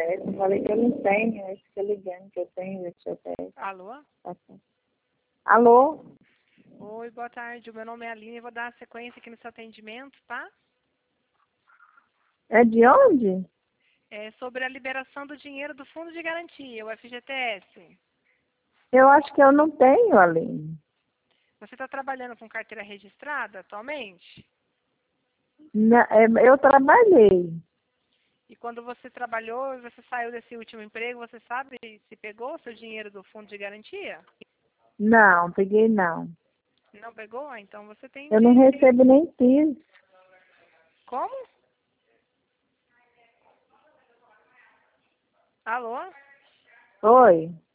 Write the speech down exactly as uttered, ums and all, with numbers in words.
S. Eu falei que eu não tenho, é isso que eu ligando que eu tenho F G T S. Alô? Tá certo. Alô? Oi, boa tarde. O meu nome é Aline e vou dar sequência aqui no seu atendimento, tá? É de onde? É sobre a liberação do dinheiro do Fundo de Garantia, o F G T S. Eu acho que eu não tenho, Aline. Você está trabalhando com carteira registrada atualmente? Na- é, eu trabalhei. E quando você trabalhou e você saiu desse último emprego, você sabe se pegou o seu dinheiro do Fundo de Garantia? Não, peguei não. Não pegou? Ah, então você tem Eu não de... recebo nem PIS. Como? Alô? Oi?